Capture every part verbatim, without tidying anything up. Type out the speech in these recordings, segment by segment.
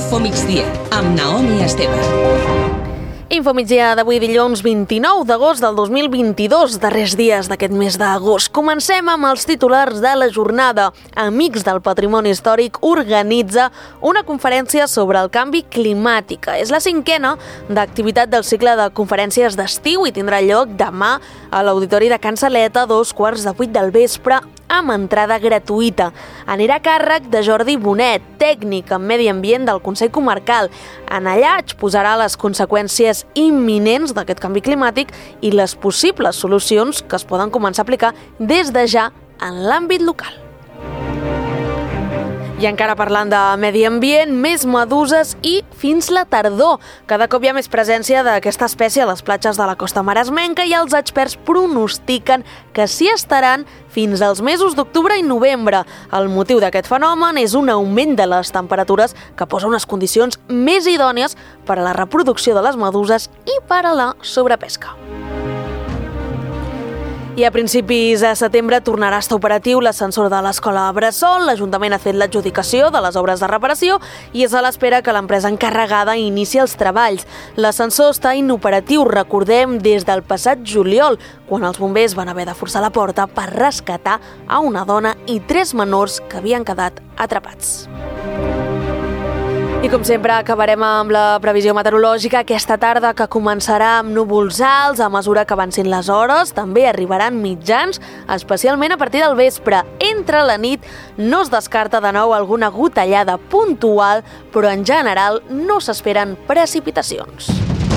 Infomigdia, amb Naomi Esteve. Infomigdia d'avui dilluns vint-i-nou d'agost del dos mil vint-i-dos, darrers dies d'aquest mes d'agost. Comencem amb els titulars de la jornada. Amics del Patrimoni Històric organitza una conferència sobre el canvi climàtic. És la cinquena d'activitat del cicle de conferències d'estiu i tindrà lloc demà a l'Auditori de Can Saleta a dos quarts de vuit del vespre amb entrada gratuïta. Anirà a càrrec de Jordi Bonet, tècnic en medi ambient del Consell Comarcal. En allà exposarà les conseqüències imminents d'aquest canvi climàtic i les possibles solucions que es poden començar a aplicar des de ja en l'àmbit local. I encara parlant de medi ambient, més meduses i fins la tardor. Cada cop hi ha més presència d'aquesta espècie a les platges de la costa maresmenca i els experts pronostiquen que s'hi estaran fins als mesos d'octubre i novembre. El motiu d'aquest fenomen és un augment de les temperatures que posa unes condicions més idònies per a la reproducció de les meduses i per a la sobrepesca. I a principis de setembre tornarà a estar operatiu l'ascensor de l'escola Bressol. L'Ajuntament ha fet l'adjudicació de les obres de reparació i és a l'espera que l'empresa encarregada inici els treballs. L'ascensor està inoperatiu, recordem, des del passat juliol, quan els bombers van haver de forçar la porta per rescatar a una dona i tres menors que havien quedat atrapats. I com sempre acabarem amb la previsió meteorològica aquesta tarda, que començarà amb núvols alts a mesura que avancin les hores. També arribaran mitjans, especialment a partir del vespre. Entre la nit no es descarta de nou alguna gotellada puntual, però en general no s'esperen precipitacions.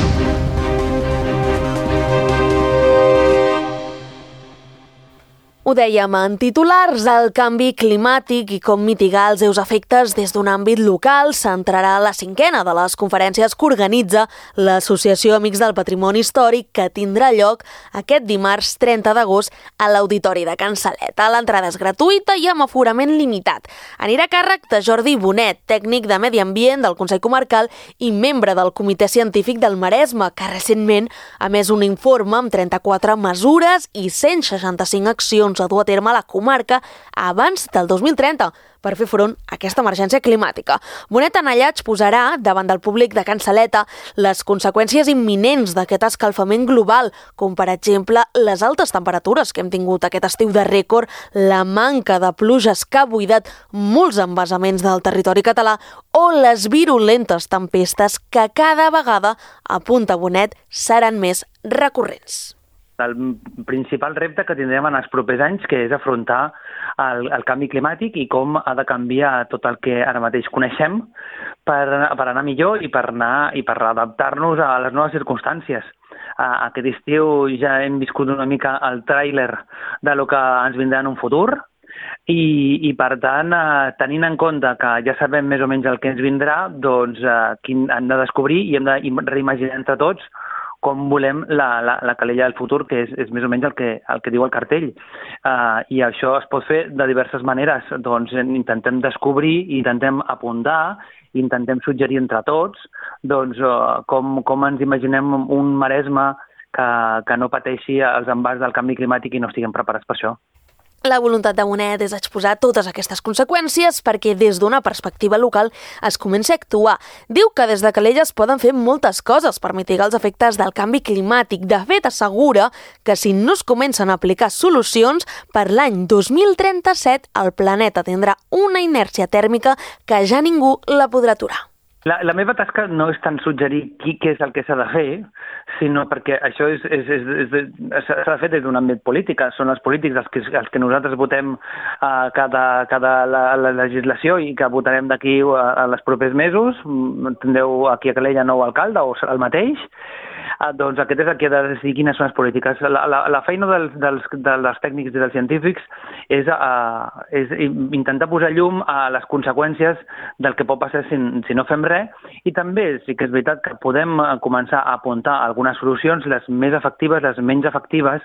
Ho dèiem en titulars, el canvi climàtic i com mitigar els seus efectes des d'un àmbit local centrarà la cinquena de les conferències que organitza l'Associació Amics del Patrimoni Històric, que tindrà lloc aquest dimarts trenta d'agost a l'Auditori de Can Saleta. L'entrada és gratuïta i amb aforament limitat. Anirà a càrrec de Jordi Bonet, tècnic de medi ambient del Consell Comarcal i membre del Comitè Científic del Maresme, que recentment ha emès un informe amb trenta-quatre mesures i cent seixanta-cinc accions a dur a terme a la comarca abans del dos mil trenta per fer front a aquesta emergència climàtica. Bonet en allà exposarà davant del públic de Can Saleta les conseqüències imminents d'aquest escalfament global, com per exemple les altes temperatures que hem tingut aquest estiu de rècord, la manca de pluges que ha buidat molts embassaments del territori català o les virulentes tempestes que cada vegada, apunta Bonet, seran més recurrents. El principal repte que tindrem en els propers anys, que és afrontar el, el canvi climàtic i com ha de canviar tot el que ara mateix coneixem per, per anar millor i per anar i per adaptar-nos a les noves circumstàncies. Aquest estiu ja hem viscut una mica el tràiler de lo que ens vindrà en un futur i, i per tant, eh, tenint en compte que ja sabem més o menys el que ens vindrà, doncs eh, quin, hem de descobrir i hem de reimaginar entre tots com volem la, la, la calella del futur, que és, és més o menys el que, el que diu el cartell. Uh, I això es pot fer de diverses maneres. Doncs intentem descobrir, intentem apuntar, intentem suggerir entre tots doncs, uh, com, com ens imaginem un Maresme que, que no pateixi els embats del canvi climàtic i no estiguem preparats per això. La voluntat de Bonet és exposar totes aquestes conseqüències perquè des d'una perspectiva local es comenci a actuar. Diu que des de Calella es poden fer moltes coses per mitigar els efectes del canvi climàtic. De fet, assegura que si no es comencen a aplicar solucions, per l'any dos mil trenta-set el planeta tindrà una inèrcia tèrmica que ja ningú la podrà aturar. La, la meva tasca no és tant suggerir qui, què és el que s'ha de fer, sinó perquè això és, és, és, és, s'ha de fer des d'un àmbit polític. Són els polítics els que, els que nosaltres votem uh, cada, cada la, la legislació i que votarem d'aquí a, a les propers mesos. Tindreu aquí a Calella nou alcalde o serà el mateix. Uh, doncs aquest és el que ha de decidir quines són les polítiques. La, la, la feina dels, dels, dels tècnics i dels científics és, uh, és intentar posar llum a les conseqüències del que pot passar si, si no fem res, i també sí que és veritat que podem començar a apuntar algunes solucions, les més efectives, les menys efectives,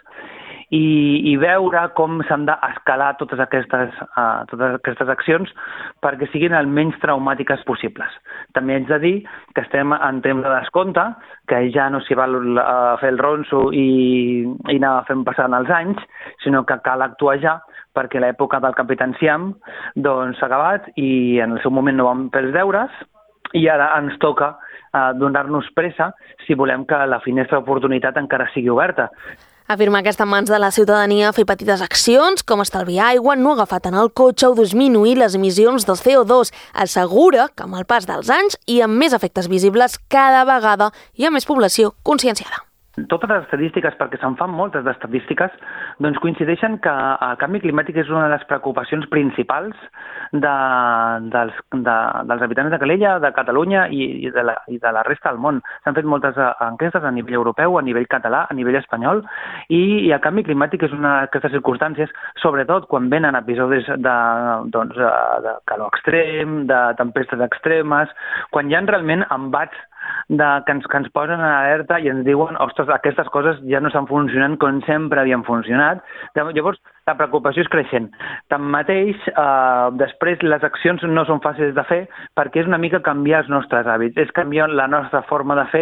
i, i veure com s'han d'escalar totes aquestes, uh, totes aquestes accions perquè siguin el menys traumàtiques possibles. També haig de dir que estem en temps de descompte, que ja no s'hi val uh, fer el ronso i, i anar fent passant els anys, sinó que cal actuar ja, perquè l'època del Capità Enciam doncs, s'ha acabat i en el seu moment no vam fer els deures, i ara ens toca uh, donar-nos pressa si volem que la finestra d'oportunitat encara sigui oberta. Afirma que està en mans de la ciutadania fer petites accions, com estalviar aigua, no agafar tant el cotxe o disminuir les emissions del C O dos. Assegura que amb el pas dels anys i amb més efectes visibles cada vegada hi ha més població conscienciada. Totes les estadístiques, perquè se'n fan moltes d'estadístiques, doncs coincideixen que el canvi climàtic és una de les preocupacions principals de, dels, de, dels habitants de Calella, de Catalunya i, i, de la, i de la resta del món. S'han fet moltes enquestes a nivell europeu, a nivell català, a nivell espanyol, i, i el canvi climàtic és una d'aquestes circumstàncies, sobretot quan venen episodis de, doncs, de calor extrem, de tempestes extremes, quan hi ha realment embats de, que, ens, que ens posen en alerta i ens diuen, ostres, aquestes coses ja no estan funcionant com sempre havien funcionat. Llavors, la preocupació és creixent. Tanmateix, eh, després les accions no són fàcils de fer perquè és una mica canviar els nostres hàbits, és canviar la nostra forma de fer.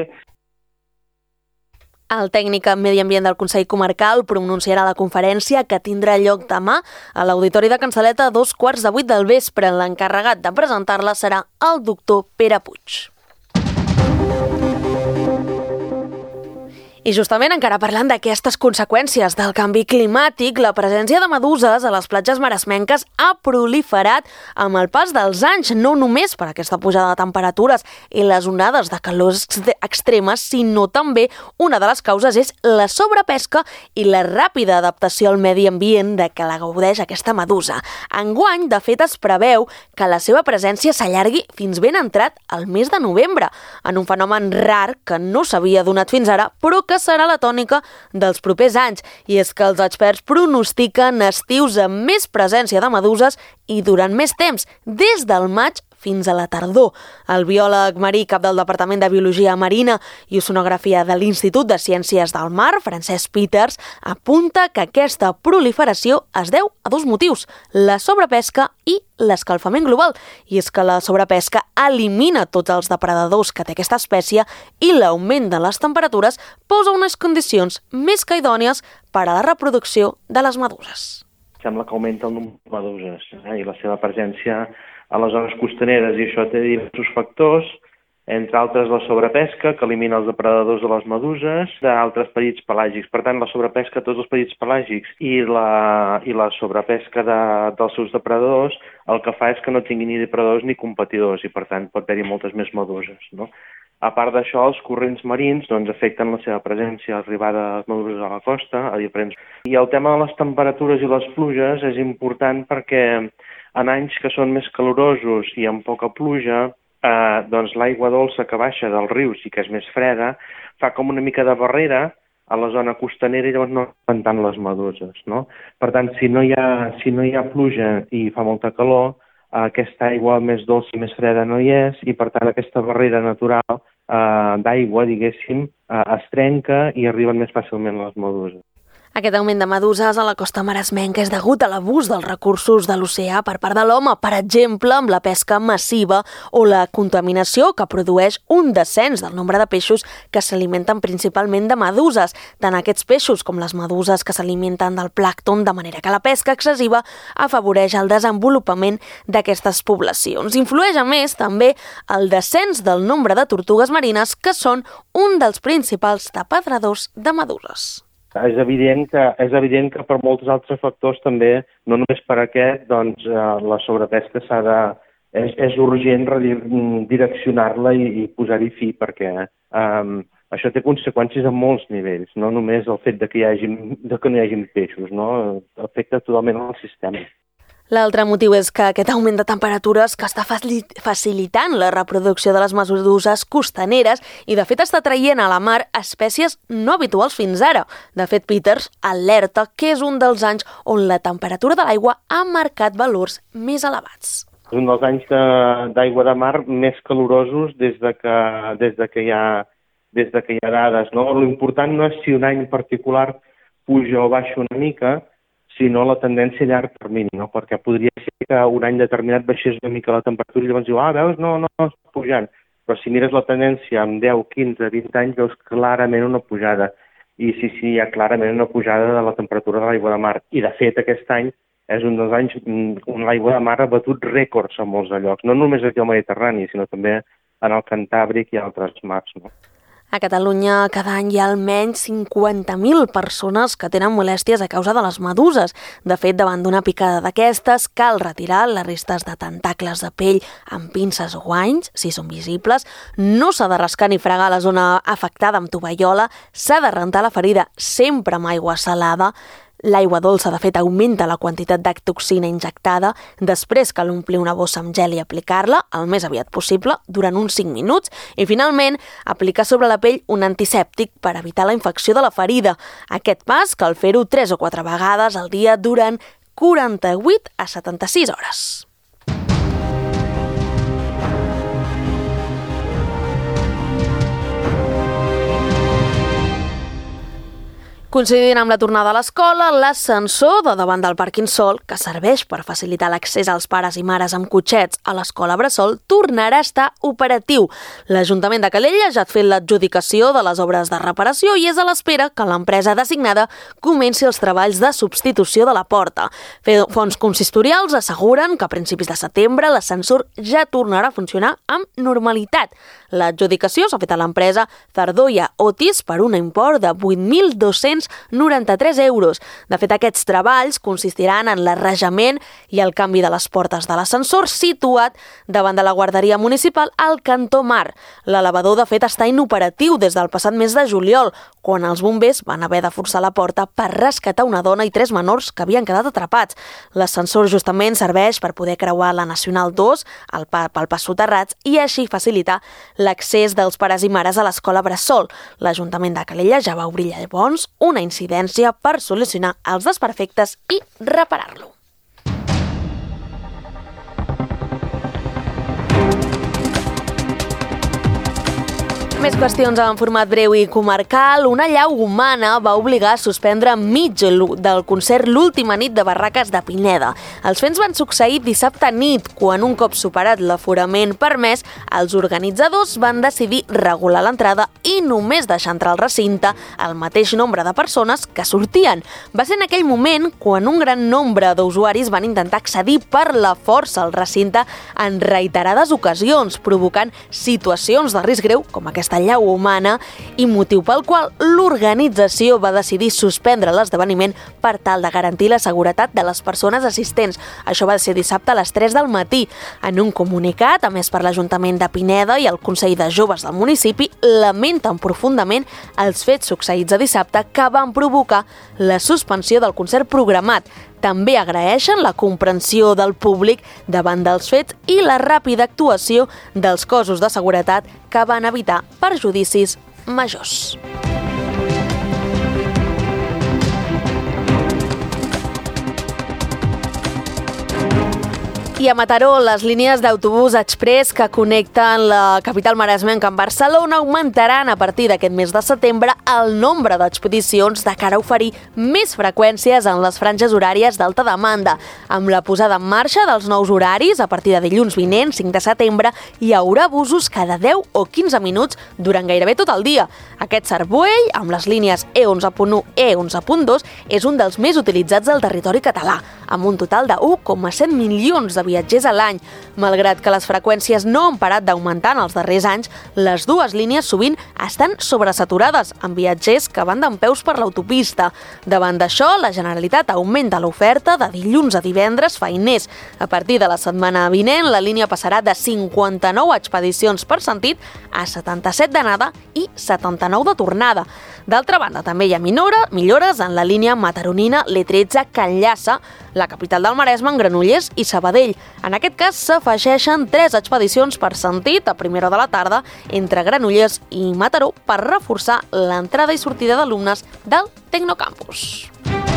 El tècnic en Medi Ambient del Consell Comarcal pronunciarà la conferència que tindrà lloc demà a l'Auditori de Can Celeta a dos quarts de vuit del vespre. L'encarregat de presentar-la serà el doctor Pere Puig. I justament encara parlant d'aquestes conseqüències del canvi climàtic, la presència de meduses a les platges maresmenques ha proliferat amb el pas dels anys, no només per aquesta pujada de temperatures i les onades de calor extremes, sinó també una de les causes és la sobrepesca i la ràpida adaptació al medi ambient de què la gaudeix aquesta medusa. Enguany, de fet, es preveu que la seva presència s'allargui fins ben entrat al mes de novembre, en un fenomen rar que no s'havia donat fins ara, però que serà la tònica dels propers anys. I és que els experts pronostiquen estius amb més presència de meduses i durant més temps, des del maig fins a la tardor. El biòleg marí, cap del Departament de Biologia Marina i Oceanografia de l'Institut de Ciències del Mar, Francesc Peters, apunta que aquesta proliferació es deu a dos motius, la sobrepesca i l'escalfament global. I és que la sobrepesca elimina tots els depredadors que té aquesta espècie i l'augment de les temperatures posa unes condicions més que idònies per a la reproducció de les meduses. Sembla que augmenta el nombre de meduses eh, i la seva presència a les zones costaneres, i això té diversos factors, entre altres la sobrepesca, que elimina els depredadors de les meduses, d'altres perills pelàgics. Per tant, la sobrepesca de tots els perills pelàgics i la, i la sobrepesca de, dels seus depredadors el que fa és que no tinguin ni depredadors ni competidors i, per tant, pot haver-hi moltes més meduses, no? A part d'això, els corrents marins doncs, afecten la seva presència, l'arribada de les meduses a la costa, a diferents... I el tema de les temperatures i les pluges és important perquè en anys que són més calorosos i amb poca pluja, eh, doncs l'aigua dolça que baixa dels rius i que és més freda fa com una mica de barrera a la zona costanera i llavors no fan tant les meduses, no? Per tant, si no hi ha, si no hi ha pluja i fa molta calor, eh, aquesta aigua més dolça i més freda no hi és i per tant aquesta barrera natural eh, d'aigua, diguéssim, eh, es trenca i arriben més fàcilment les meduses. Aquest augment de meduses a la costa maresmenca és degut a l'abús dels recursos de l'oceà per part de l'home, per exemple, amb la pesca massiva o la contaminació que produeix un descens del nombre de peixos que s'alimenten principalment de meduses, tant aquests peixos com les meduses que s'alimenten del plàncton, de manera que la pesca excessiva afavoreix el desenvolupament d'aquestes poblacions. Influeix, a més, també el descens del nombre de tortugues marines, que són un dels principals depredadors de meduses. És evident que és evident que per molts altres factors també, no només per aquest, doncs eh, la sobrepesca s'ha de és, és urgent direccionar-la i, i posar-hi fi perquè eh, això té conseqüències a molts nivells, no només el fet de que hi hagi de que no hi hagi peixos, no? Afecta totalment el sistema. L'altre motiu és que aquest augment de temperatures que està facilitant la reproducció de les meduses costaneres i, de fet, està traient a la mar espècies no habituals fins ara. De fet, Peters alerta que és un dels anys on la temperatura de l'aigua ha marcat valors més elevats. És un dels anys d'aigua de, de mar més calorosos des de que, des de que, hi, ha, des de que hi ha dades. No? L'important no és si un any en particular puja o baixa una mica, sinó la tendència a llarg termini, no? Perquè podria ser que un any determinat baixés una mica la temperatura i llavors diu, ah, veus, no, no, no està pujant. Però si mires la tendència amb deu, quinze, vint anys, veus clarament una pujada. I sí, sí, hi ha clarament una pujada de la temperatura de l'aigua de mar. I, de fet, aquest any és un dels anys on l'aigua de mar ha batut rècords a molts llocs, no només aquí al Mediterrani, sinó també en el Cantàbric i altres mars, no? A Catalunya cada any hi ha almenys cinquanta mil persones que tenen molèsties a causa de les meduses. De fet, davant d'una picada d'aquestes, cal retirar les restes de tentacles de pell amb pinces o guanys, si són visibles. No s'ha de rascar ni fregar la zona afectada amb tovallola, s'ha de rentar la ferida sempre amb aigua salada. L'aigua dolça, de fet, augmenta la quantitat de toxina injectada. Després cal omplir una bossa amb gel i aplicar-la el més aviat possible, durant uns cinc minuts. I, finalment, aplicar sobre la pell un antisèptic per evitar la infecció de la ferida. Aquest pas cal fer-ho tres o quatre vegades al dia durant quaranta-vuit a setanta-sis hores. Coincidint amb la tornada a l'escola, l'ascensor de davant del pàrquing Sol, que serveix per facilitar l'accés als pares i mares amb cotxets a l'escola Bressol, tornarà a estar operatiu. L'Ajuntament de Calella ja ha fet l'adjudicació de les obres de reparació i és a l'espera que l'empresa designada comenci els treballs de substitució de la porta. Fons consistorials asseguren que a principis de setembre l'ascensor ja tornarà a funcionar amb normalitat. L'adjudicació s'ha fet a l'empresa Zardoya Otis per un import de vuit mil dos-cents noranta-tres euros. De fet, aquests treballs consistiran en l'arrejament i el canvi de les portes de l'ascensor situat davant de la guarderia municipal al Cantó Mar. L'elevador, de fet, està inoperatiu des del passat mes de juliol, quan els bombers van haver de forçar la porta per rescatar una dona i tres menors que havien quedat atrapats. L'ascensor justament serveix per poder creuar la Nacional dos pel pas soterrats i així facilitar l'accés dels pares i mares a l'escola Bressol. L'Ajuntament de Calella ja va obrir llavors una incidència per solucionar els desperfectes i reparar-lo. Més qüestions en format breu i comarcal. Una allau humana va obligar a suspendre mig del concert l'última nit de Barraques de Pineda. Els fets van succeir dissabte nit, quan un cop superat l'aforament permès, els organitzadors van decidir regular l'entrada i només deixar entrar al recinte el mateix nombre de persones que sortien. Va ser en aquell moment quan un gran nombre d'usuaris van intentar accedir per la força al recinte en reiterades ocasions, provocant situacions de risc greu com aquesta allau humana i motiu pel qual l'organització va decidir suspendre l'esdeveniment per tal de garantir la seguretat de les persones assistents. Això va ser dissabte a les tres del matí. En un comunicat, a més per l'Ajuntament de Pineda i el Consell de Joves del municipi, lamenten profundament els fets succeïts a dissabte que van provocar la suspensió del concert programat. També agraeixen la comprensió del públic davant dels fets i la ràpida actuació dels cossos de seguretat que van evitar perjudicis majors. I a Mataró, les línies d'autobús express que connecten la capital maresmenca amb Barcelona augmentaran a partir d'aquest mes de setembre el nombre d'expedicions de cara a oferir més freqüències en les franges horàries d'alta demanda. Amb la posada en marxa dels nous horaris, a partir de dilluns vinent, cinc de setembre, hi haurà busos cada deu o quinze minuts durant gairebé tot el dia. Aquest servei, amb les línies E onze punt u i E onze punt dos, és un dels més utilitzats del territori català, amb un total de u coma set milions de viatgers a l'any. Malgrat que les freqüències no han parat d'augmentar en els darrers anys, les dues línies sovint estan sobresaturades amb viatgers que van dempeus per l'autopista. Davant d'això, la Generalitat augmenta l'oferta de dilluns a divendres feiners. A partir de la setmana vinent, la línia passarà de cinquanta-nou expedicions per sentit a setanta-set d'anada i setanta-nou de tornada. D'altra banda, també hi ha millores en la línia mataronina l'E tretze que enllaça la capital del Maresme amb Granollers i Sabadell. En aquest cas s'afegeixen tres expedicions per sentit a primera hora de la tarda entre Granollers i Mataró per reforçar l'entrada i sortida d'alumnes del Tecnocampus.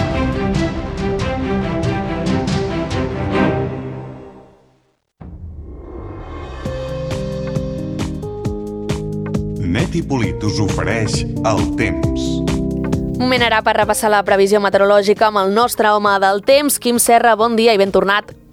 Net i Polit us ofereix el temps. Moment ara per repassar la previsió meteorològica amb el nostre home del temps. Quim Serra, bon dia i ben tornat.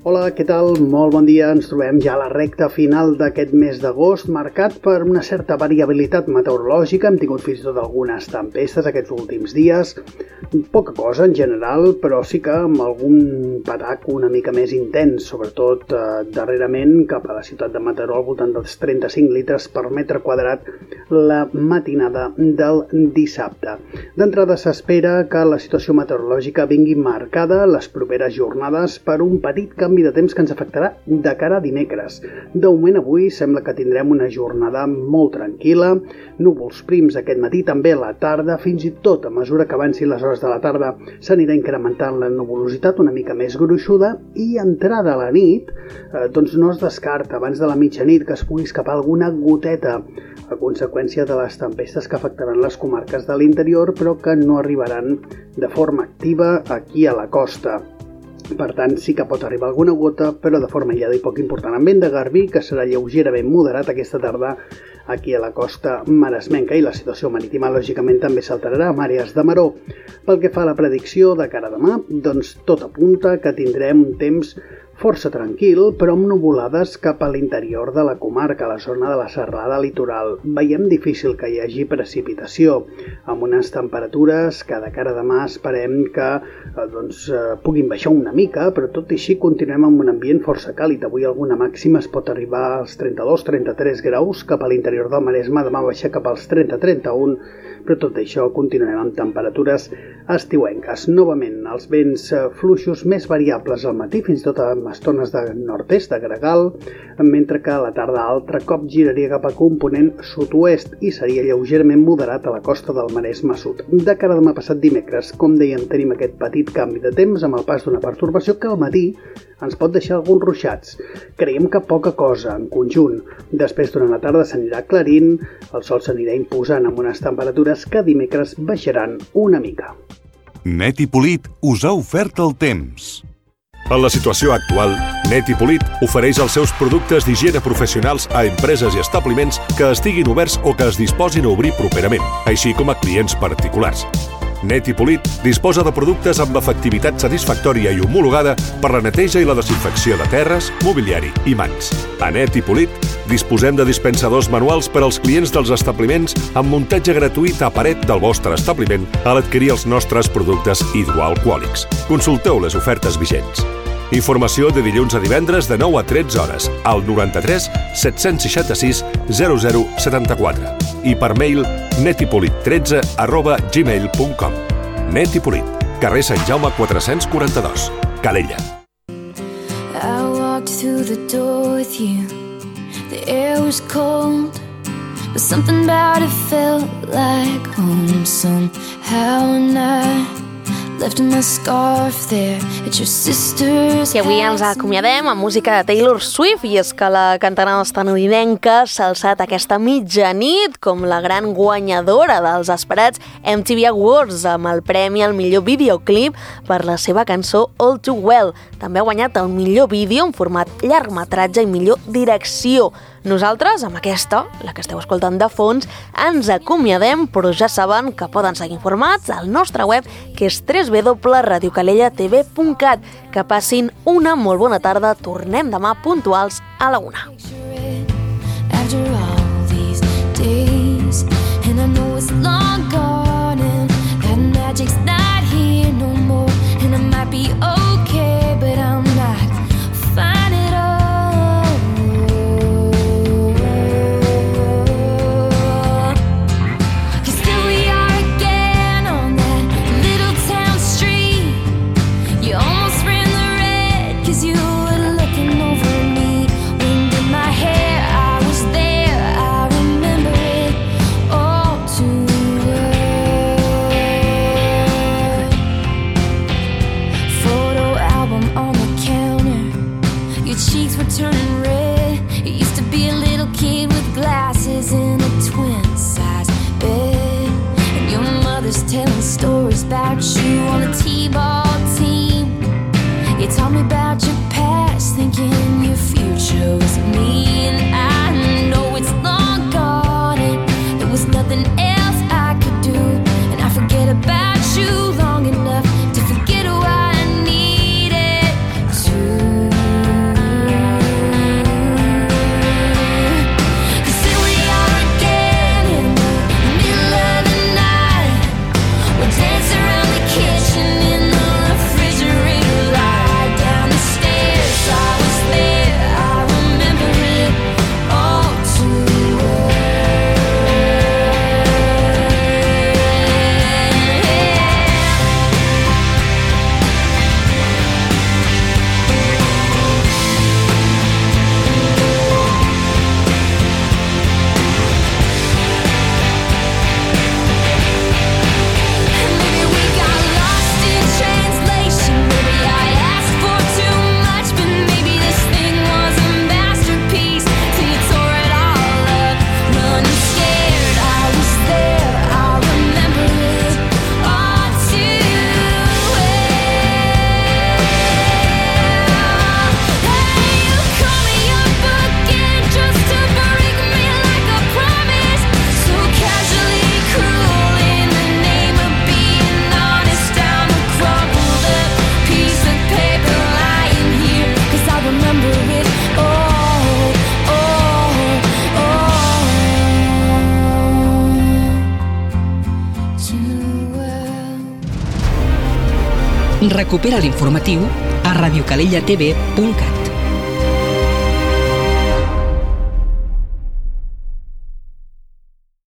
Hola, què tal? Molt bon dia. Ens trobem ja a la recta final d'aquest mes d'agost, marcat per una certa variabilitat meteorològica. Hem tingut fins i tot algunes tempestes aquests últims dies. Poca cosa en general, però sí que amb algun patac una mica més intens, sobretot eh, darrerament cap a la ciutat de Mataró, al voltant dels trenta-cinc litres per metre quadrat la matinada del dissabte. D'entrada s'espera que la situació meteorològica vingui marcada les properes jornades per un petit canvi de temps que ens afectarà de cara a dimecres. De moment avui sembla que tindrem una jornada molt tranquil·la, núvols prims aquest matí, també a la tarda, fins i tot a mesura que avancin les hores de la tarda s'anirà incrementant la nuvolositat una mica més gruixuda i entrada a la nit, eh, doncs no es descarta abans de la mitjanit que es pugui escapar alguna goteta a conseqüència de les tempestes que afectaran les comarques de l'interior però que no arribaran de forma activa aquí a la costa. Per tant, sí que pot arribar alguna gota, però de forma aïllada i poc important. Amb vent de garbí, que serà lleugerament moderat aquesta tarda aquí a la costa maresmenca, i la situació marítima, lògicament, també s'alterarà amb àrees de maró. Pel que fa a la predicció de cara a demà, doncs tot apunta que tindrem un temps força tranquil, però amb nuvolades cap a l'interior de la comarca, a la zona de la serralada litoral. Veiem difícil que hi hagi precipitació, amb unes temperatures que de cara a demà esperem que eh, doncs, eh, puguin baixar una mica, però tot i així continuem amb un ambient força càlid. Avui alguna màxima es pot arribar als trenta-dos trenta-tres graus, cap a l'interior del Maresme, demà baixar cap als trenta trenta-un, però tot això continuem amb temperatures estiuenques. Novament, els vents fluixos més variables al matí, fins i tot amb estones de nord-est, de gregal, mentre que a la tarda altre cop giraria cap a component sud-oest i seria lleugerament moderat a la costa del Maresme sud. De cara a demà passat dimecres, com dèiem, tenim aquest petit canvi de temps amb el pas d'una pertorbació que al matí ens pot deixar alguns ruixats. Creiem que poca cosa en conjunt. Després, durant la tarda, s'anirà aclarint, el sol s'anirà imposant amb unes temperatures que dimecres baixaran una mica. Net i Polit us ha ofert el temps. En la situació actual, Net i Polit ofereix els seus productes d'higiene professionals a empreses i establiments que estiguin oberts o que es disposin a obrir properament, així com a clients particulars. Net i Polit disposa de productes amb efectivitat satisfactòria i homologada per la neteja i la desinfecció de terres, mobiliari i mans. A Net i Polit disposem de dispensadors manuals per als clients dels establiments amb muntatge gratuït a paret del vostre establiment a l'adquirir els nostres productes hidroalcohòlics. Consulteu les ofertes vigents. Informació de dilluns a divendres de nou a tretze hores al noranta-tres set-cents seixanta-sis zero zero setanta-quatre i per mail netipolit tretze arroba gmail punt com. Net i Polit, carrer Sant Jaume quatre-cents quaranta-dos, Calella. I walked through the door with you. The air was cold, but something about it felt like home somehow, and I left my scarf there at your sister's. I avui ens acomiadem amb música de Taylor Swift, i és que la cantant estatunidenca s'ha alçat aquesta mitjanit com la gran guanyadora dels esperats M T V Awards amb el premi al millor videoclip per la seva cançó All Too Well. També ha guanyat el millor vídeo en format llargmetratge i millor direcció. Nosaltres, amb aquesta, la que esteu escoltant de fons, ens acomiadem, però ja saben que poden seguir informats al nostre web, que és w w w punt radio calella t v punt cat. Que passin una molt bona tarda. Tornem demà puntuals a la una. After all these days, and I know it's long gone, and that magic's not here no more, and I might be okay, but I'm not fine at all. You were looking over me, wind in my hair, I was there, Recupera l'informatiu a radiocalellatv punt cat.